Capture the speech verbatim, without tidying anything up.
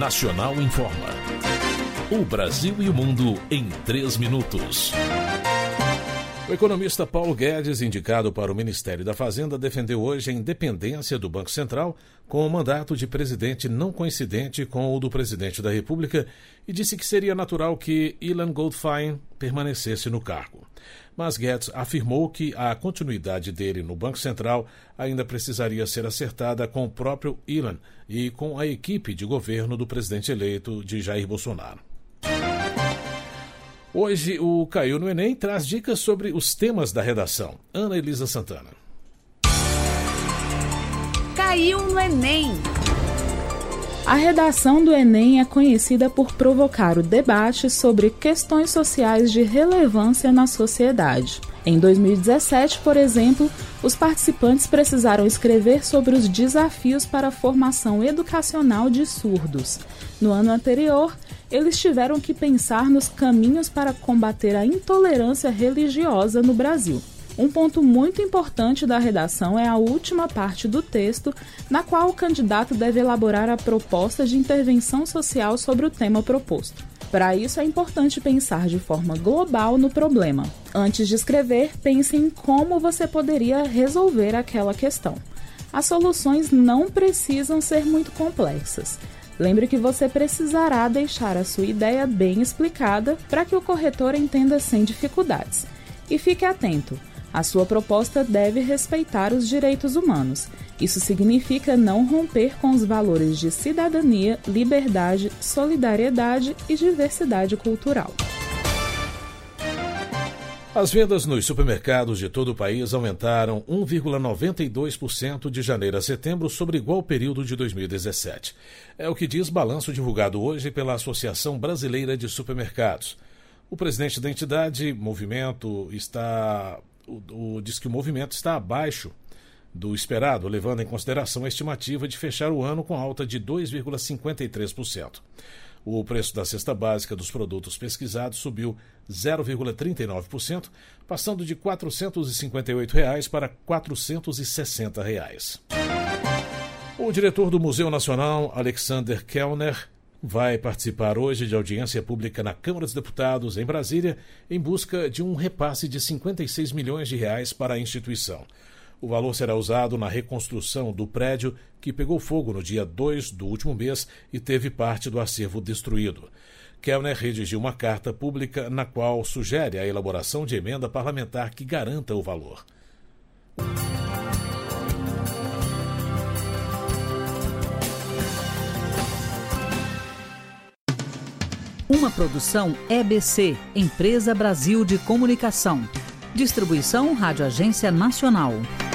Nacional Informa. O Brasil e o mundo em três minutos. O economista Paulo Guedes, indicado para o Ministério da Fazenda, defendeu hoje a independência do Banco Central com o mandato de presidente não coincidente com o do presidente da República e disse que seria natural que Ilan Goldfein permanecesse no cargo. Mas Guedes afirmou que a continuidade dele no Banco Central ainda precisaria ser acertada com o próprio Ilan e com a equipe de governo do presidente eleito de Jair Bolsonaro. Hoje, o Caiu no Enem traz dicas sobre os temas da redação. Ana Elisa Santana. Caiu no Enem. A redação do Enem é conhecida por provocar o debate sobre questões sociais de relevância na sociedade. Em dois mil e dezessete, por exemplo, os participantes precisaram escrever sobre os desafios para a formação educacional de surdos. No ano anterior, eles tiveram que pensar nos caminhos para combater a intolerância religiosa no Brasil. Um ponto muito importante da redação é a última parte do texto, na qual o candidato deve elaborar a proposta de intervenção social sobre o tema proposto. Para isso, é importante pensar de forma global no problema. Antes de escrever, pense em como você poderia resolver aquela questão. As soluções não precisam ser muito complexas. Lembre que você precisará deixar a sua ideia bem explicada para que o corretor entenda sem dificuldades. E fique atento, a sua proposta deve respeitar os direitos humanos. Isso significa não romper com os valores de cidadania, liberdade, solidariedade e diversidade cultural. As vendas nos supermercados de todo o país aumentaram um vírgula noventa e dois por cento de janeiro a setembro sobre igual período de dois mil e dezessete. É o que diz balanço divulgado hoje pela Associação Brasileira de Supermercados. O presidente da entidade, movimento, está, o, o, diz que o movimento está abaixo do esperado, levando em consideração a estimativa de fechar o ano com alta de dois vírgula cinquenta e três por cento. O preço da cesta básica dos produtos pesquisados subiu zero vírgula trinta e nove por cento, passando de quatrocentos e cinquenta e oito reais para quatrocentos e sessenta reais. O diretor do Museu Nacional, Alexander Kellner, vai participar hoje de audiência pública na Câmara dos Deputados, em Brasília, em busca de um repasse de cinquenta e seis milhões de reais para a instituição. O valor será usado na reconstrução do prédio que pegou fogo no dia dois do último mês e teve parte do acervo destruído. Kellner redigiu uma carta pública na qual sugere a elaboração de emenda parlamentar que garanta o valor. Uma produção E B C, Empresa Brasil de Comunicação. Distribuição Rádio Agência Nacional.